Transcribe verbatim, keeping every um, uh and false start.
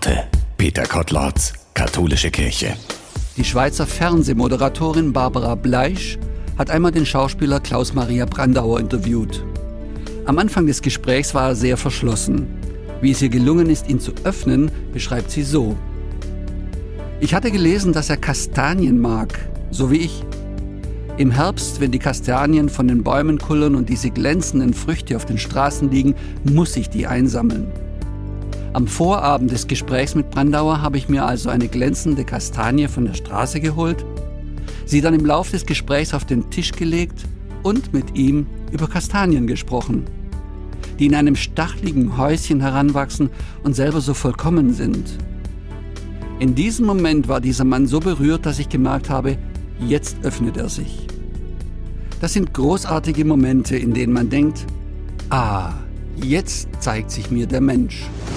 Worte. Peter Kottlarz, Katholische Kirche. Die Schweizer Fernsehmoderatorin Barbara Bleisch hat einmal den Schauspieler Klaus-Maria Brandauer interviewt. Am Anfang des Gesprächs war er sehr verschlossen. Wie es ihr gelungen ist, ihn zu öffnen, beschreibt sie so: Ich hatte gelesen, dass er Kastanien mag, so wie ich. Im Herbst, wenn die Kastanien von den Bäumen kullern und diese glänzenden Früchte auf den Straßen liegen, muss ich die einsammeln. Am Vorabend des Gesprächs mit Brandauer habe ich mir also eine glänzende Kastanie von der Straße geholt, sie dann im Lauf des Gesprächs auf den Tisch gelegt und mit ihm über Kastanien gesprochen, die in einem stacheligen Häuschen heranwachsen und selber so vollkommen sind. In diesem Moment war dieser Mann so berührt, dass ich gemerkt habe, jetzt öffnet er sich. Das sind großartige Momente, in denen man denkt, ah, jetzt zeigt sich mir der Mensch.